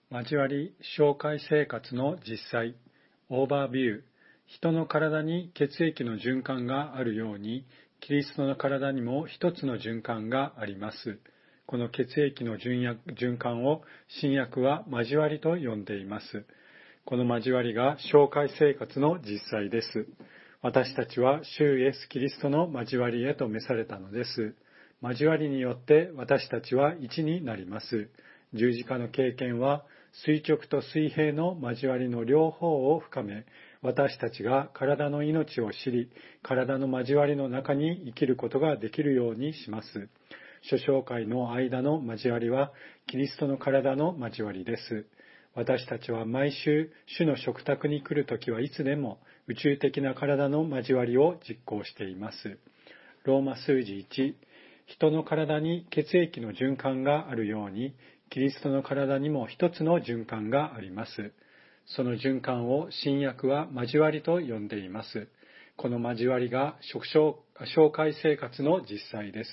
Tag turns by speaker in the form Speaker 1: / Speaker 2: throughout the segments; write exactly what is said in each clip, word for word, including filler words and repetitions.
Speaker 1: 交わり紹介生活の実際オーバービュー。人の体に血液の循環があるように、キリストの体にも一つの循環があります。この血液の循環を新約は交わりと呼んでいます。この交わりが紹介生活の実際です。私たちは主イエス・キリストの交わりへと召されたのです。交わりによって私たちは一になります。十字架の経験は垂直と水平の交わりの両方を深め、私たちが体の命を知り、体の交わりの中に生きることができるようにします。諸教会の間の交わりはキリストの体の交わりです。私たちは毎週主の食卓に来るときはいつでも宇宙的な体の交わりを実行しています。ローマ数字いち、人の体に血液の循環があるように、キリストの体にも一つの循環があります。その循環を新約は交わりと呼んでいます。この交わりが紹介生活の実際です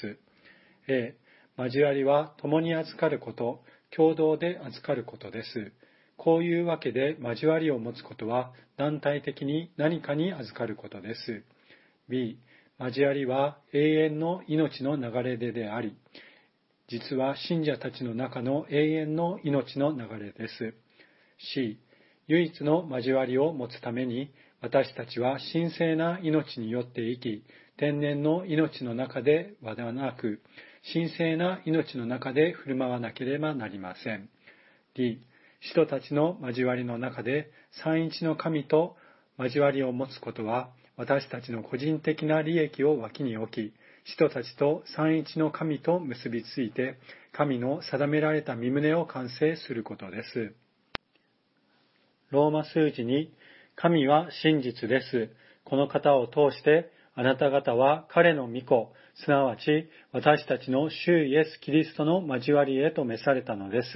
Speaker 1: 。A、交わりは共に預かること、共同で預かることです。こういうわけで交わりを持つことは団体的に何かに預かることです。B、交わりは永遠の命の流れ出であり、実は信者たちの中の永遠の命の流れです。C、唯一の交わりを持つために、私たちは神聖な命によって生き、天然の命の中ではなく、神聖な命の中で振る舞わなければなりません。D、使徒たちの交わりの中で三一の神と交わりを持つことは、私たちの個人的な利益を脇に置き、使徒たちと三一の神と結びついて、神の定められた身旨を完成することです。ローマ数字に、神は真実です。この方を通して、あなた方は彼の御子、すなわち私たちの主イエス・キリストの交わりへと召されたのです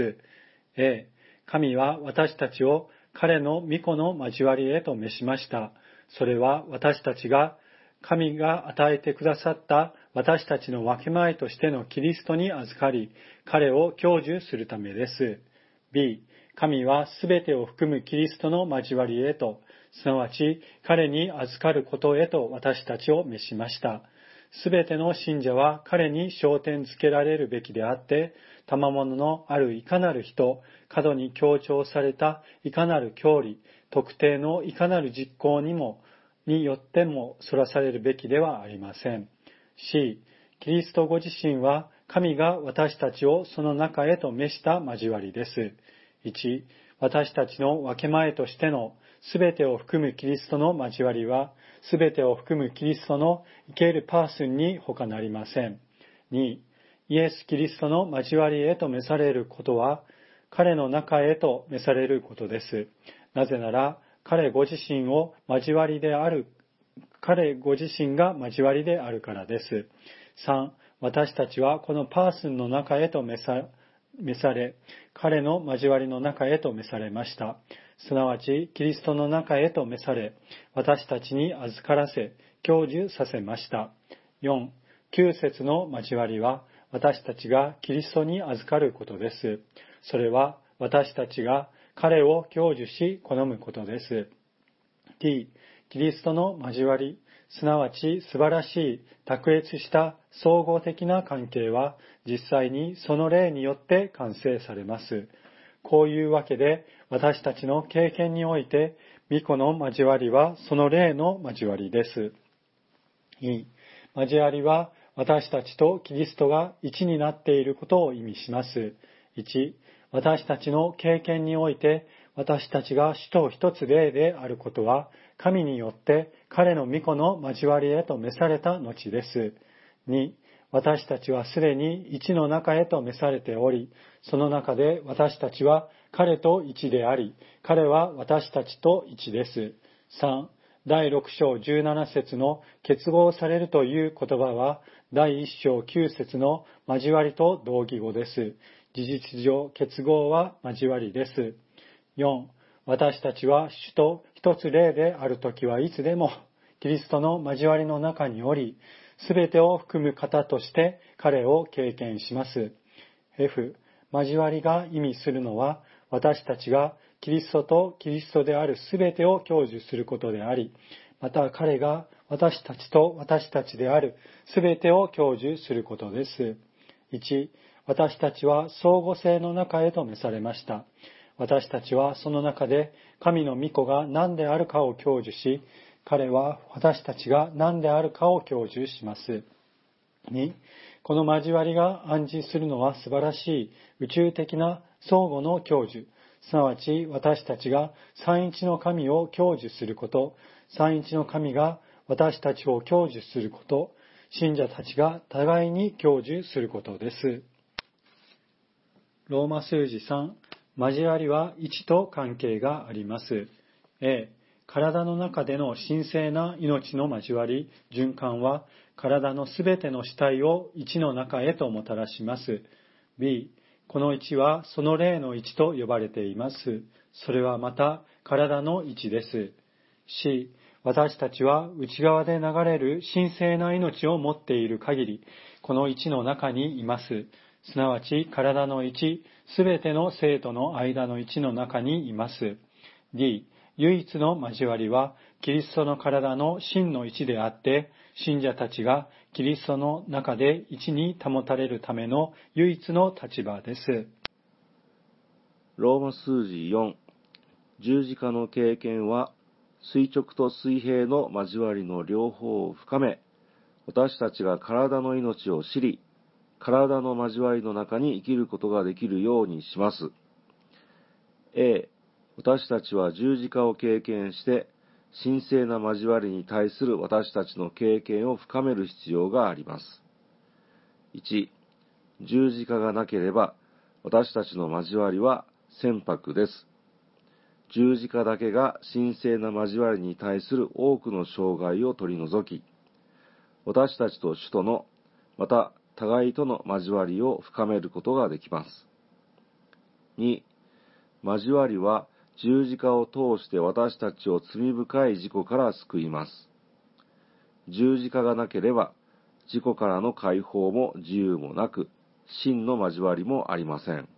Speaker 1: 。A、神は私たちを彼の御子の交わりへと召しました。それは私たちが神が与えてくださった私たちの分け前としてのキリストに預かり、彼を享受するためです。B、神はすべてを含むキリストの交わりへと、すなわち彼に預かることへと私たちを召しました。すべての信者は彼に焦点づけられるべきであって、賜物のあるいかなる人、過度に強調されたいかなる教理、特定のいかなる実行にも、によってもそらされるべきではありません。C、キリストご自身は神が私たちをその中へと召した交わりです。いち、私たちの分け前としてのすべてを含むキリストの交わりは、すべてを含むキリストの生けるパーソンに他なりません。に、イエス・キリストの交わりへと召されることは、彼の中へと召されることです。なぜなら、彼ご自身を交わりである、彼ご自身が交わりであるからです。さん、私たちはこのパーソンの中へと召さ、召され、彼の交わりの中へと召されました。すなわち、キリストの中へと召され、私たちに預からせ、享受させました。よん、きゅう節の交わりは、私たちがキリストに預かることです。それは、私たちが彼を享受し好むことです。T、キリストの交わり、すなわち素晴らしい卓越した総合的な関係は実際にその霊によって完成されます。こういうわけで私たちの経験において御子の交わりはその霊の交わりです。E、交わりは私たちとキリストが一になっていることを意味します。いち、私たちの経験において私たちが主と一つ霊であることは神によって彼の御子の交わりへと召された後です。に、私たちはすでに一の中へと召されており、その中で私たちは彼と一であり、彼は私たちと一です。さん、だいろく章じゅうなな節の結合されるという言葉は、だいいち章きゅう節の交わりと同義語です。事実上、結合は交わりです。よん、私たちは主と一つ霊であるときはいつでもキリストの交わりの中におり、すべてを含む方として彼を経験します。F、 交わりが意味するのは、私たちがキリストとキリストであるすべてを享受することであり、また彼が私たちと私たちであるすべてを享受することです。いち、私たちは相互性の中へと召されました。私たちはその中で神の御子が何であるかを享受し、彼は私たちが何であるかを享受します。に、この交わりが暗示するのは素晴らしい宇宙的な相互の享受、すなわち私たちが三一の神を享受すること、三一の神が私たちを享受すること、信者たちが互いに享受することです。ローマ数字さん、交わりは一と関係があります。A、体の中での神聖な命の交わり、循環は、体のすべての主体を一の中へともたらします。B、この一はその霊の一と呼ばれています。それはまた体の一です。C、私たちは内側で流れる神聖な命を持っている限り、この一の中にいます。すなわち体の一、すべての生徒の間の一の中にいます。D、唯一の交わりは、キリストの体の真の一であって、信者たちがキリストの中で一に保たれるための唯一の立場です。
Speaker 2: ローマ数字よん、十字架の経験は、垂直と水平の交わりの両方を深め、私たちが体の命を知り、体の交わりの中に生きることができるようにします。A、私たちは十字架を経験して、神聖な交わりに対する私たちの経験を深める必要があります。いち、十字架がなければ、私たちの交わりは船舶です。十字架だけが神聖な交わりに対する多くの障害を取り除き、私たちと主との、また互いとの交わりを深めることができます。に、交わりは十字架を通して私たちを罪深い事故から救います。十字架がなければ、事故からの解放も自由もなく、真の交わりもありません。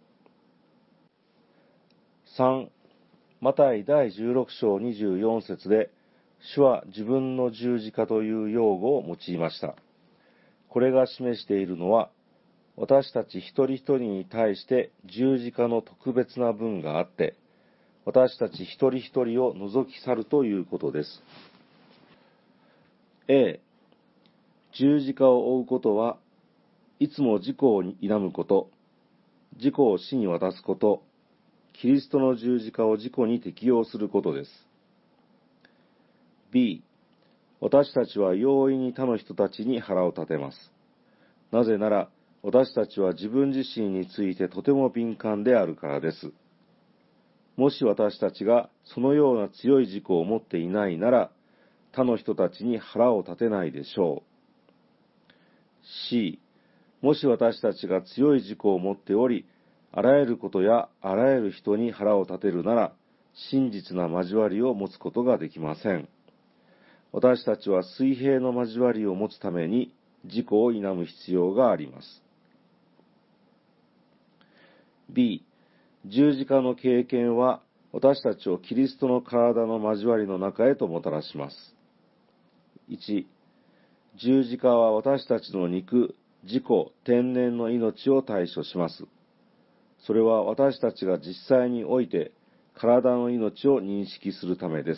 Speaker 2: さん、マタイだいじゅうろく章にじゅうよん節で、主は自分の十字架という用語を用いました。これが示しているのは、私たち一人一人に対して十字架の特別な分があって、私たち一人一人を除き去るということです。A、十字架を追うことは、いつも自己を否むこと、自己を死に渡すこと、キリストの十字架を自己に適用することです。B、私たちは容易に他の人たちに腹を立てます。なぜなら、私たちは自分自身についてとても敏感であるからです。もし私たちがそのような強い自己を持っていないなら、他の人たちに腹を立てないでしょう。C、もし私たちが強い自己を持っており、あらゆることやあらゆる人に腹を立てるなら、真実な交わりを持つことができません。私たちは水平の交わりを持つために自己を否む必要があります。B、十字架の経験は私たちをキリストの体の交わりの中へともたらします。いち、十字架は私たちの肉、自己、天然の命を対処します。それは私たちが実際において体の命を認識するためです。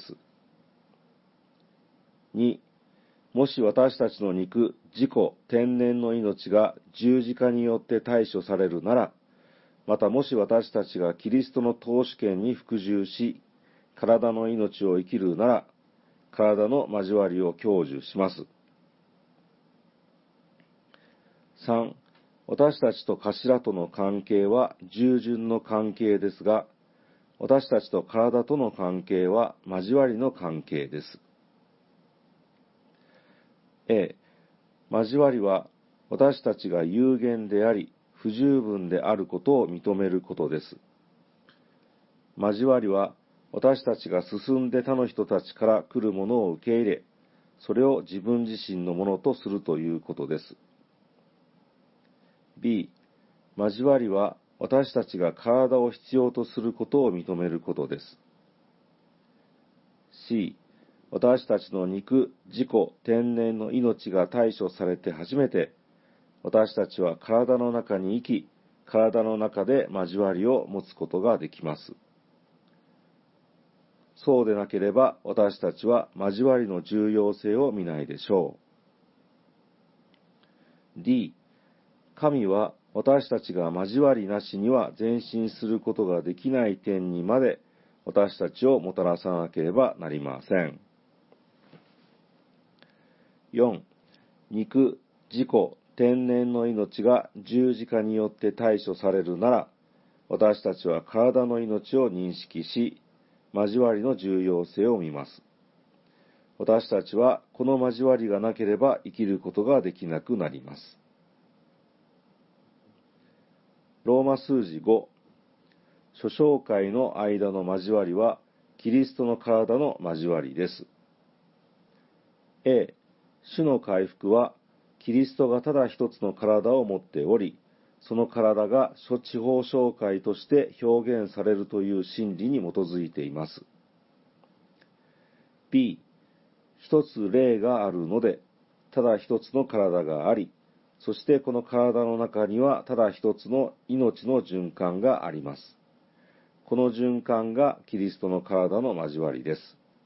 Speaker 2: に、もし私たちの肉、自己、天然の命が十字架によって対処されるなら、またもし私たちがキリストの統主権に服従し、体の命を生きるなら、体の交わりを享受します。さん、私たちと頭との関係は従順の関係ですが、私たちと体との関係は交わりの関係です。A、交わりは私たちが有限であり、不十分であることを認めることです。交わりは私たちが進んで他の人たちから来るものを受け入れ、それを自分自身のものとするということです。B、交わりは私たちが体を必要とすることを認めることです。C、私たちの肉、自己、天然の命が対処されて初めて、私たちは体の中に生き、体の中で交わりを持つことができます。そうでなければ、私たちは交わりの重要性を見ないでしょう。D、神は私たちが交わりなしには前進することができない点にまで私たちをもたらさなければなりません。よん、肉、自己、天然の命が十字架によって対処されるなら、私たちは体の命を認識し、交わりの重要性を見ます。私たちはこの交わりがなければ生きることができなくなります。ローマ数字ご、諸教会の間の交わりは、キリストの体の交わりです。A、主の回復は、キリストがただ一つの体を持っており、その体が諸地方教会として表現されるという真理に基づいています。B、一つ霊があるので、ただ一つの体があり、そしてこの体の中にはただ一つの命の循環があります。この循環がキリストの体の交わりです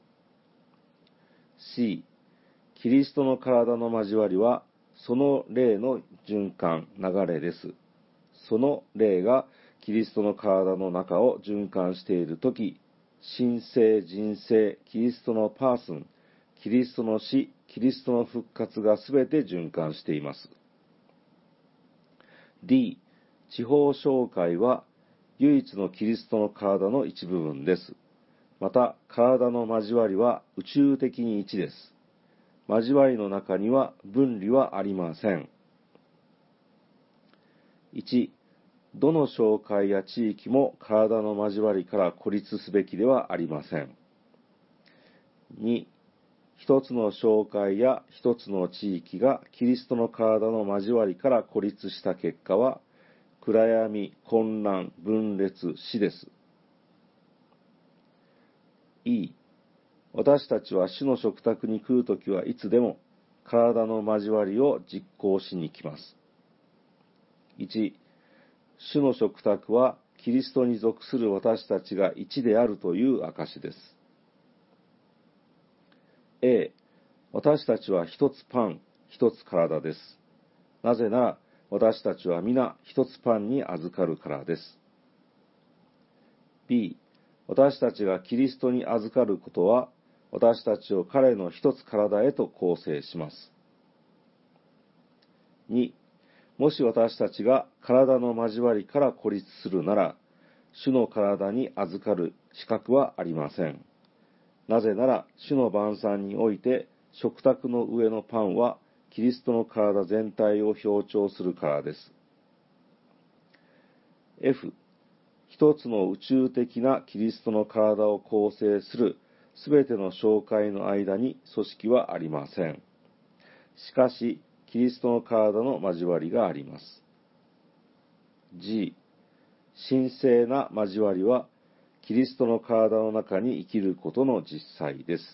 Speaker 2: 。C、キリストの体の交わりは、その霊の循環、流れです。その霊がキリストの体の中を循環しているとき、神聖、人生、キリストのパーソン、キリストの死、キリストの復活がすべて循環しています。D、地方教会は唯一のキリストの体の一部分です。また、体の交わりは宇宙的に一です。交わりの中には分離はありません。いち、どの教会や地域も体の交わりから孤立すべきではありません。に、一つの教会や一つの地域がキリストの体の交わりから孤立した結果は、暗闇、混乱、分裂、死です。E、私たちは主の食卓に来るときはいつでも体の交わりを実行しに来ます。いち、主の食卓はキリストに属する私たちが一であるという証です。A、私たちは一つパン、一つ体です。なぜなら私たちは皆一つパンに預かるからです。B、私たちがキリストに預かることは、私たちを彼の一つ体へと構成します。に、もし私たちが体の交わりから孤立するなら、主の体に預かる資格はありません。なぜなら、主の晩餐において、食卓の上のパンは、キリストの体全体を表彰するからです。F、一つの宇宙的なキリストの体を構成するすべての教会の間に組織はありません。しかし、キリストの体の交わりがあります。G、神聖な交わりは、キリストの体の中に生きることの実際です。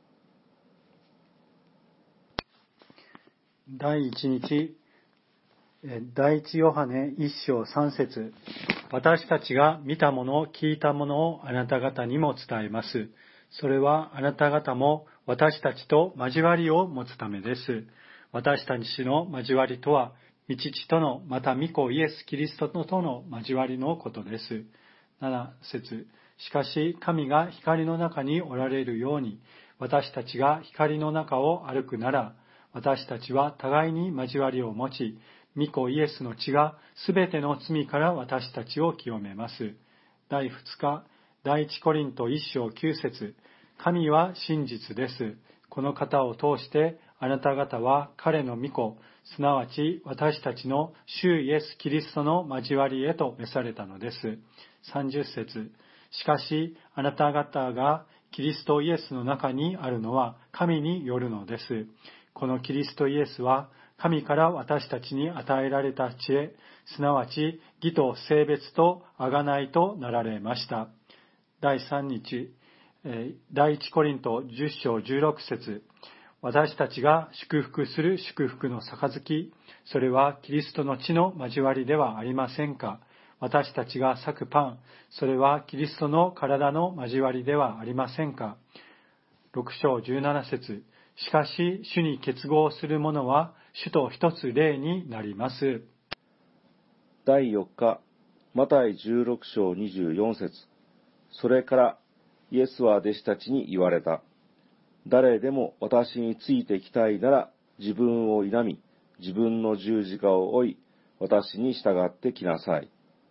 Speaker 1: 第一日、第一ヨハネ一章三節、私たちが見たもの、聞いたものをあなた方にも伝えます。それはあなた方も私たちと交わりを持つためです。私たちの交わりとは、御父との、また御子イエス・キリストとの交わりのことです。七節、しかし神が光の中におられるように、私たちが光の中を歩くなら、私たちは互いに交わりを持ち、御子イエスの血がすべての罪から私たちを清めます。第二日、第一コリント一章九節、神は真実です。この方を通してあなた方は彼の御子、すなわち私たちの主イエス・キリストの交わりへと召されたのです。三十節、しかしあなた方がキリストイエスの中にあるのは神によるのです。このキリストイエスは神から私たちに与えられた知恵、すなわち義と性別と贖いとなられました。だいさん日、だいいちコリントじゅっ章じゅうろく節、私たちが祝福する祝福の杯、それはキリストの血の交わりではありませんか。私たちが裂くパン、それはキリストの体の交わりではありませんか。ろく章じゅうなな節、しかし主に結合する者は主と一つ霊になります。
Speaker 2: だいよっか、マタイじゅうろく章にじゅうよん節、それからイエスは弟子たちに言われた。誰でも私についてきたいなら自分を否み、自分の十字架を追い、私に従ってきなさい。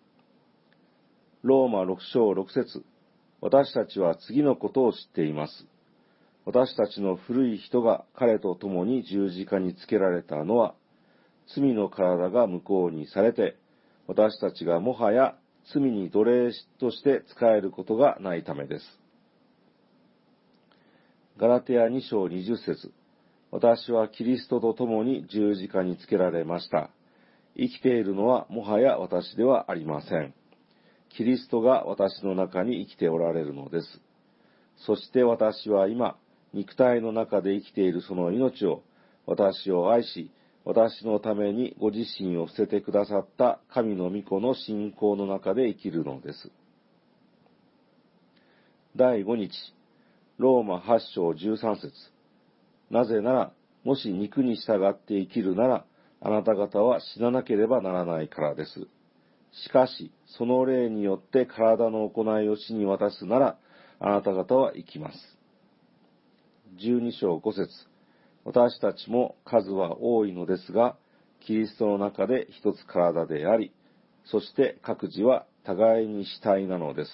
Speaker 2: ローマろく章ろく節、私たちは次のことを知っています。私たちの古い人が彼と共に十字架につけられたのは、罪の体が無効にされて、私たちがもはや罪に奴隷として仕えることがないためです。ガラテヤに章にじゅう節、私はキリストと共に十字架につけられました。生きているのはもはや私ではありません。キリストが私の中に生きておられるのです。そして私は今、肉体の中で生きているその命を、私を愛し、私のためにご自身を捨ててくださった神の御子の信仰の中で生きるのです。だいご日、ローマはち章じゅうさん節、なぜなら、もし肉に従って生きるなら、あなた方は死ななければならないからです。しかし、その霊によって体の行いを死に渡すなら、あなた方は生きます。じゅうに章ご節、私たちも数は多いのですが、キリストの中で一つ体であり、そして各自は互いに主体なのです。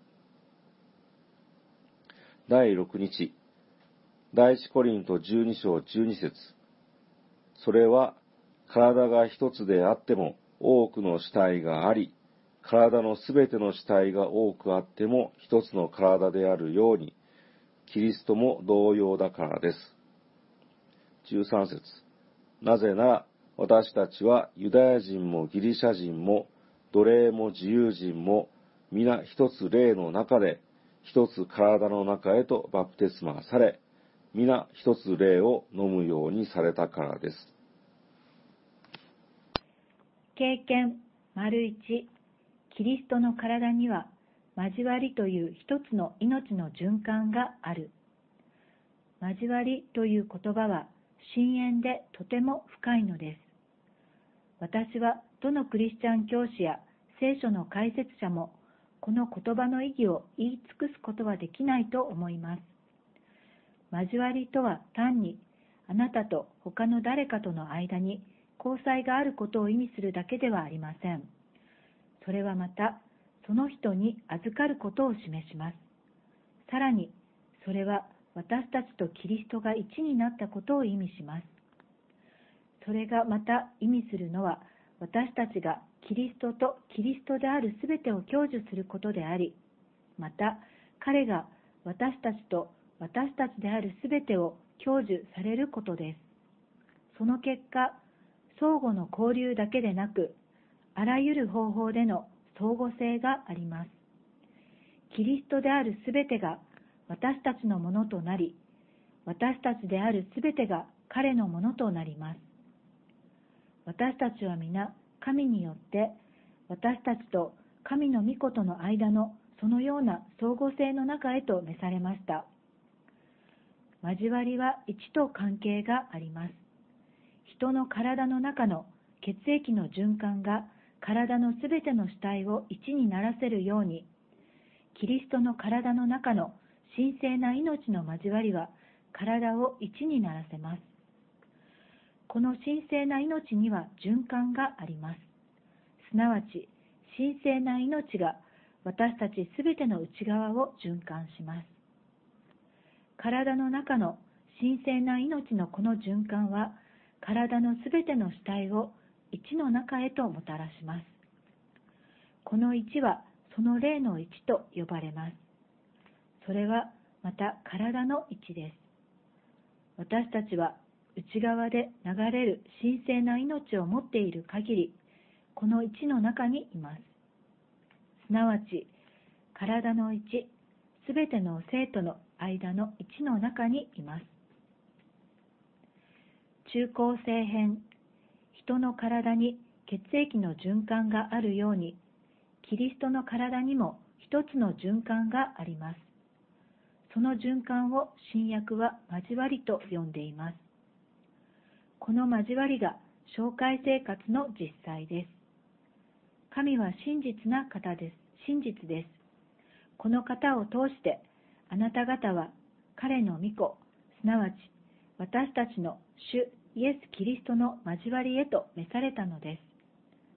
Speaker 2: だいろく日、だいいちコリントじゅうに章じゅうに節、それは体が一つであっても多くの主体があり、体のすべての主体が多くあっても一つの体であるように、キリストも同様だからです。じゅうさん節、なぜなら私たちはユダヤ人もギリシャ人も奴隷も自由人も皆一つ霊の中で一つ体の中へとバプテスマされ、皆一つ霊を飲むようにされたからです。
Speaker 3: 経験丸一、キリストの体には交わりという一つの命の循環がある。交わりという言葉は深遠でとても深いのです。私はどのクリスチャン教師や聖書の解説者もこの言葉の意義を言い尽くすことはできないと思います。交わりとは単にあなたと他の誰かとの間に交際があることを意味するだけではありません。それはまたその人に預かることを示します。さらにそれは私たちとキリストが一になったことを意味します。それがまた意味するのは私たちがキリストとキリストであるすべてを享受することであり、また彼が私たちと私たちであるすべてを享受されることです。その結果、相互の交流だけでなく、あらゆる方法での相互性があります。キリストであるすべてが私たちのものとなり、私たちであるすべてが彼のものとなります。私たちは皆、神によって私たちと神の御子との間のそのような相互性の中へと召されました。交わりは一と関係があります。人の体の中の血液の循環が体のすべての主体を一にならせるように、キリストの体の中の神聖な命の交わりは体を一にならせます。この神聖な命には循環があります。すなわち、神聖な命が私たちすべての内側を循環します。体の中の神聖な命のこの循環は、体のすべての主体を一の中へともたらします。この一はその霊の一と呼ばれます。それはまた体の一です。私たちは内側で流れる神聖な命を持っている限り、この一の中にいます。すなわち、体の一、すべての生との間の一の中にいます。中高生編、人の体に血液の循環があるように、キリストの体にも一つの循環があります。その循環を新約は交わりと呼んでいます。この交わりが紹介生活の実際です。神は真実な方です。真実です。この方を通して、あなた方は彼の御子、すなわち私たちの主イエス・キリストの交わりへと召されたのです。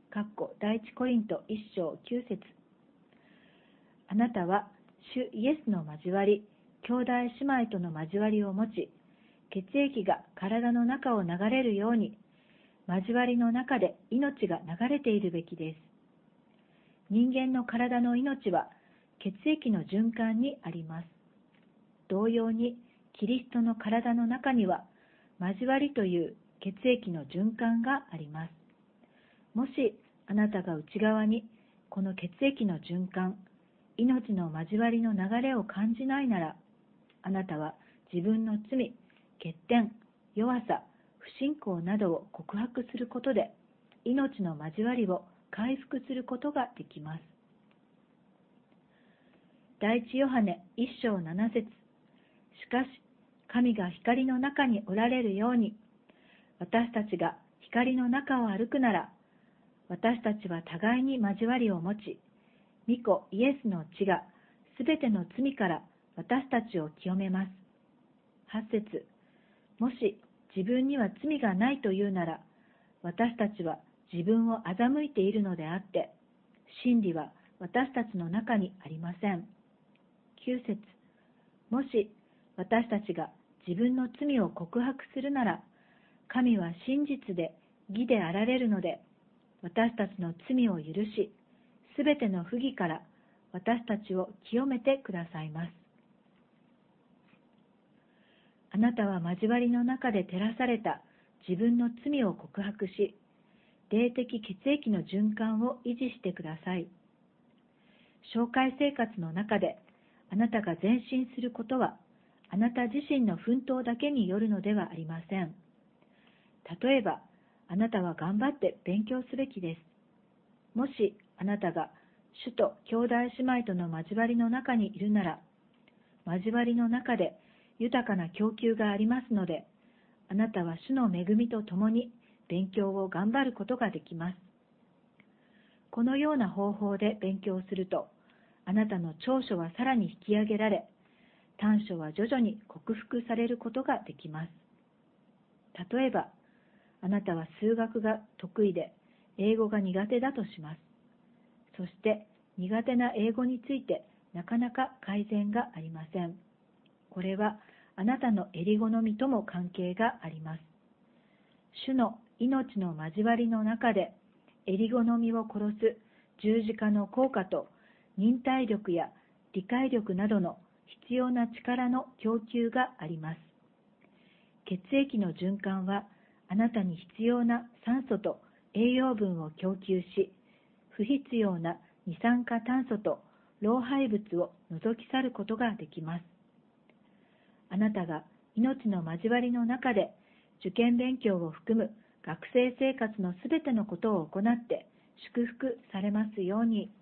Speaker 3: かっこ第一コリント一章九節。あなたは主イエスの交わり、兄弟姉妹との交わりを持ち、血液が体の中を流れるように、交わりの中で命が流れているべきです。人間の体の命は血液の循環にあります。同様に、キリストの体の中には、交わりという血液の循環があります。もし、あなたが内側に、この血液の循環、命の交わりの流れを感じないなら、あなたは自分の罪、欠点、弱さ、不信仰などを告白することで、命の交わりを回復することができます。第一ヨハネ一章七節。しかし、神が光の中におられるように、私たちが光の中を歩くなら、私たちは互いに交わりを持ち、御子イエスの血がすべての罪から私たちを清めます。八節。もし自分には罪がないというなら、私たちは自分を欺いているのであって、真理は私たちの中にありません。九節。もし私たちが自分の罪を告白するなら、神は真実で義であられるので、私たちの罪を許し、すべての不義から私たちを清めてくださいます。あなたは交わりの中で照らされた自分の罪を告白し、霊的血液の循環を維持してください。紹介生活の中であなたが前進することは、あなた自身の奮闘だけによるのではありません。例えば、あなたは頑張って勉強すべきです。もしあなたが主と兄弟姉妹との交わりの中にいるなら、交わりの中で豊かな供給がありますので、あなたは主の恵みとともに勉強を頑張ることができます。このような方法で勉強すると、あなたの長所はさらに引き上げられ、短所は徐々に克服されることができます。例えば、あなたは数学が得意で英語が苦手だとします。そして苦手な英語についてなかなか改善がありません。これはあなたの襟好みとも関係があります。主の命の交わりの中で襟好みを殺す十字架の効果と忍耐力や理解力などの必要な力の供給があります。血液の循環はあなたに必要な酸素と栄養分を供給し、不必要な二酸化炭素と老廃物を除き去ることができます。あなたが命の交わりの中で受験勉強を含む学生生活のすべてのことを行って祝福されますように。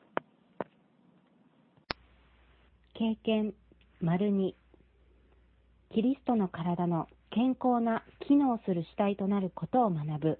Speaker 4: 経験丸に、キリストの体の健康な機能する主体となることを学ぶ。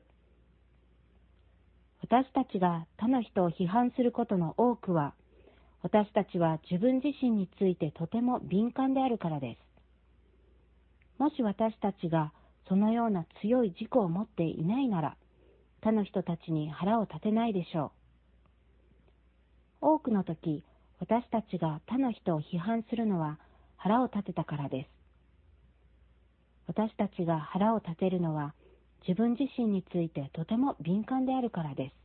Speaker 4: 私たちが他の人を批判することの多くは、私たちは自分自身についてとても敏感であるからです。もし私たちがそのような強い自己を持っていないなら、他の人たちに腹を立てないでしょう。多くの時、私たちが他の人を批判するのは腹を立てたからです。私たちが腹を立てるのは自分自身についてとても敏感であるからです。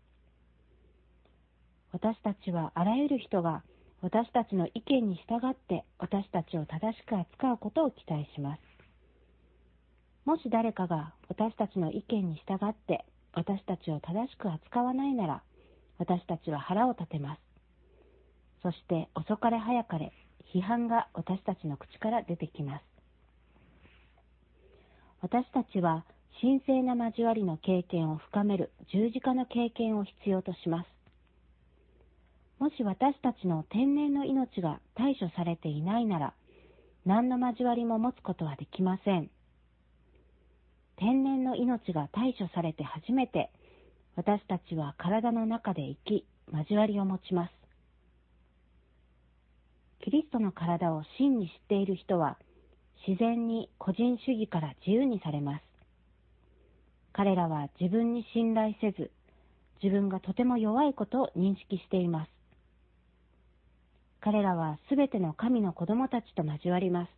Speaker 4: 私たちはあらゆる人が私たちの意見に従って私たちを正しく扱うことを期待します。 もし誰かが私たちの意見に従って私たちを正しく扱わないなら、私たちは腹を立てます。そして遅かれ早かれ、批判が私たちの口から出てきます。私たちは神聖な交わりの経験を深める十字架の経験を必要とします。もし私たちの天然の命が対処されていないなら、何の交わりも持つことはできません。天然の命が対処されて初めて、私たちは体の中で生き、交わりを持ちます。キリストの体を真に知っている人は、自然に個人主義から自由にされます。彼らは自分に信頼せず、自分がとても弱いことを認識しています。彼らはすべての神の子供たちと交わります。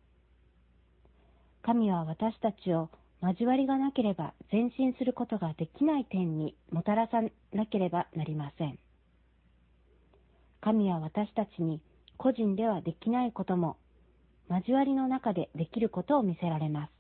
Speaker 4: 神は私たちを交わりがなければ前進することができない点にもたらさなければなりません。神は私たちに個人ではできないことも交わりの中でできることを見せられます。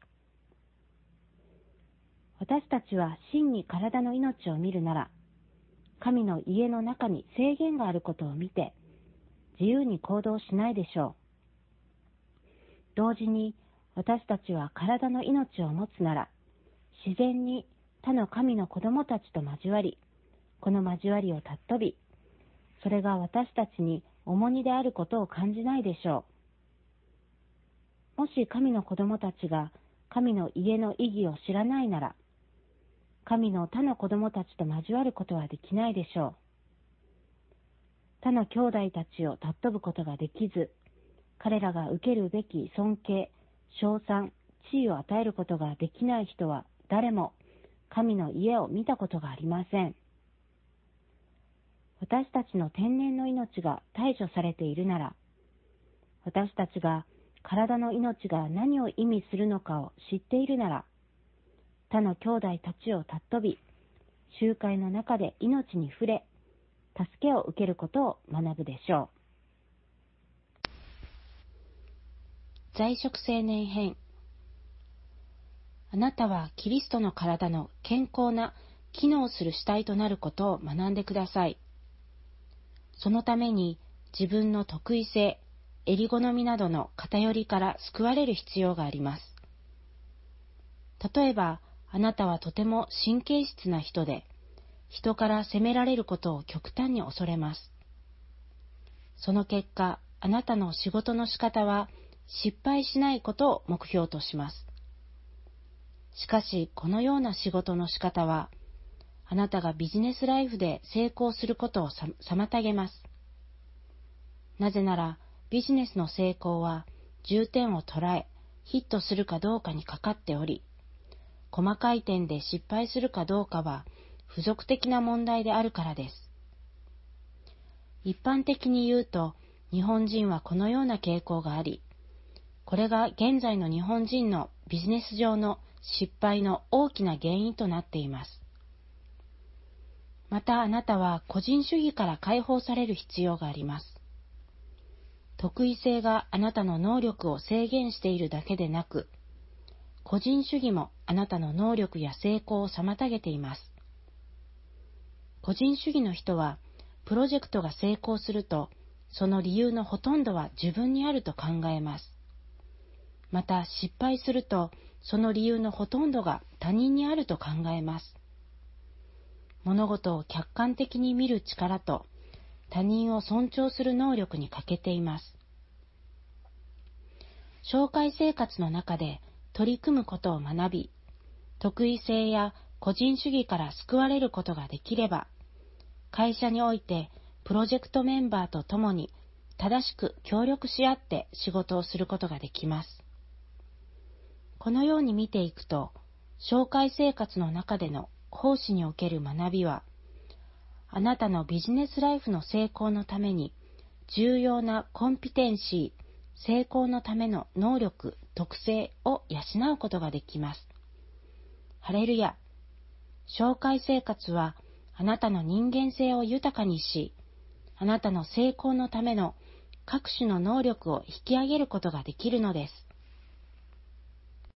Speaker 4: 私たちは真に体の命を見るなら、神の家の中に制限があることを見て、自由に行動しないでしょう。同時に私たちは体の命を持つなら、自然に他の神の子供たちと交わり、この交わりを尊び、それが私たちに重荷であることを感じないでしょう。もし神の子供たちが神の家の意義を知らないなら、神の他の子供たちと交わることはできないでしょう。他の兄弟たちを尊ぶことができず、彼らが受けるべき尊敬、称賛、地位を与えることができない人は誰も神の家を見たことがありません。私たちの天然の命が対処されているなら、私たちが体の命が何を意味するのかを知っているなら、他の兄弟たちを尊び、集会の中で命に触れ、助けを受けることを学ぶでしょう。在職青年編。あなたはキリストの体の健康な機能する主体となることを学んでください。そのために自分の特異性、襟好みなどの偏りから救われる必要があります。例えば、あなたはとても神経質な人で、人から責められることを極端に恐れます。その結果、あなたの仕事の仕方は失敗しないことを目標とします。しかし、このような仕事の仕方は、あなたがビジネスライフで成功することを妨げます。なぜなら、ビジネスの成功は重点を捉え、ヒットするかどうかにかかっており、細かい点で失敗するかどうかは付属的な問題であるからです。一般的に言うと、日本人はこのような傾向があり、これが現在の日本人のビジネス上の失敗の大きな原因となっています。またあなたは個人主義から解放される必要があります。特異性があなたの能力を制限しているだけでなく、個人主義もあなたの能力や成功を妨げています。個人主義の人は、プロジェクトが成功すると、その理由のほとんどは自分にあると考えます。また失敗すると、その理由のほとんどが他人にあると考えます。物事を客観的に見る力と、他人を尊重する能力に欠けています。紹介生活の中で取り組むことを学び、特異性や個人主義から救われることができれば、会社においてプロジェクトメンバーと共に正しく協力し合って仕事をすることができます。このように見ていくと、紹介生活の中での奉仕における学びは、あなたのビジネスライフの成功のために重要なコンピテンシー、成功のための能力、特性を養うことができます。ハレルヤ。紹介生活はあなたの人間性を豊かにし、あなたの成功のための各種の能力を引き上げることができるのです。